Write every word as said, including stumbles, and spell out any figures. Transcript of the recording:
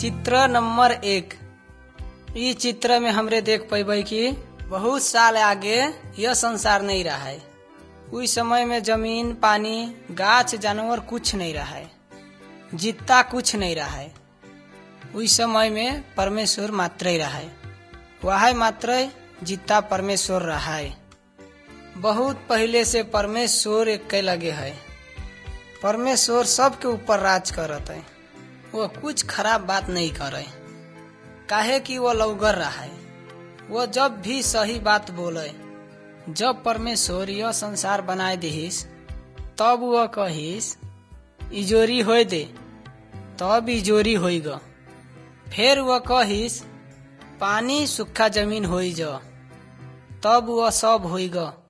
चित्र नंबर एक। इ चित्र में हमरे देख पेबै कि बहुत साल आगे यह संसार नहीं रहा है। उस समय में जमीन, पानी, गाछ, जानवर कुछ नहीं रहा है, जितना कुछ नहीं रहा है। उस समय में परमेश्वर मात्र ही रहा है, वह मात्र जितना परमेश्वर रहा है। बहुत पहले से परमेश्वर एक के लगे है। परमेश्वर सबके ऊपर राज करत है। वो कुछ खराब बात नहीं करे, काहे कि वो लौगर रहा है। वो जब भी सही बात बोले। जब परमेश्वर यह संसार बनाए दिहिस, तब वो कहिस इजोरी होय दे, तब इजोरी होई ग। फिर वो कहिस पानी सूखा जमीन होई जा, तब वो सब होई ग।